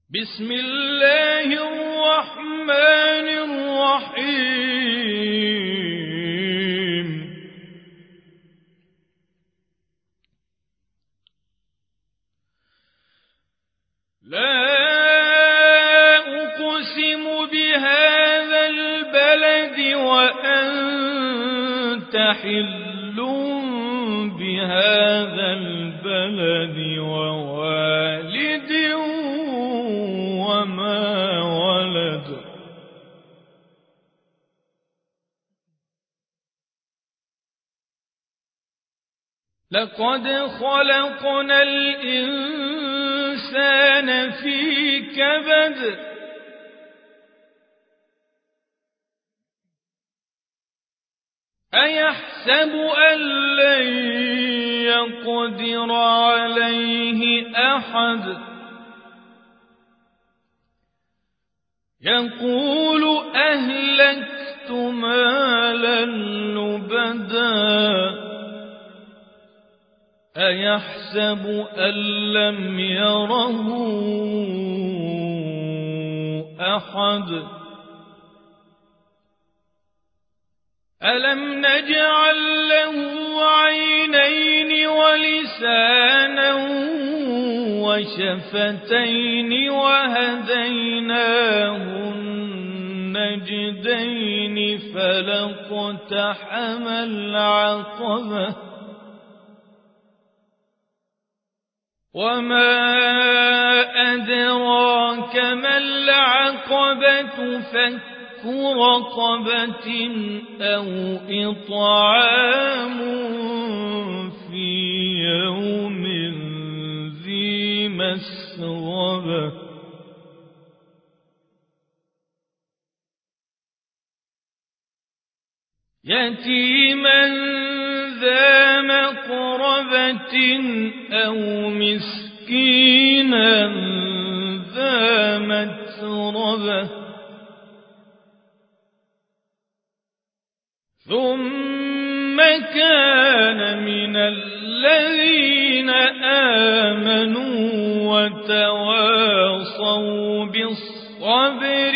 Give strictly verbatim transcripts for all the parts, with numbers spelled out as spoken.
بسم الله الرحمن الرحيم لا أقسم بهذا البلد وأنت حل بهذا البلد ووالد وما ولد لقد خلقنا الإنسان في كبد أيحسب أن لن يقدر عليه أحد يقول أهلكت مالا لبدا أيحسب أن لم يره أحد ألم نجعل له عينين ولسانا وشفتين وهديناه النجدين فلاقتحم العقبة وما أدراك ما العقبة فك رقبة أو إطعام في يوم ذي مسغبة يتيما ذا مقربة أو مسكينا ذا متربة ثم كان من الذين آمنوا وتواصوا بالصبر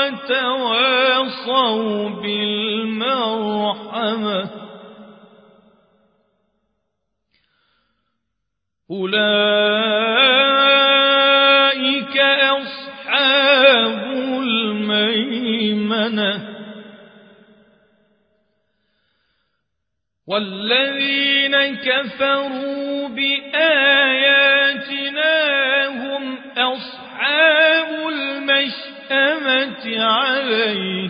وتواصوا بالمرحمة أولئك أصحاب الميمنة والذين كفروا بآياتنا هم أصحاب المشأمة عليهم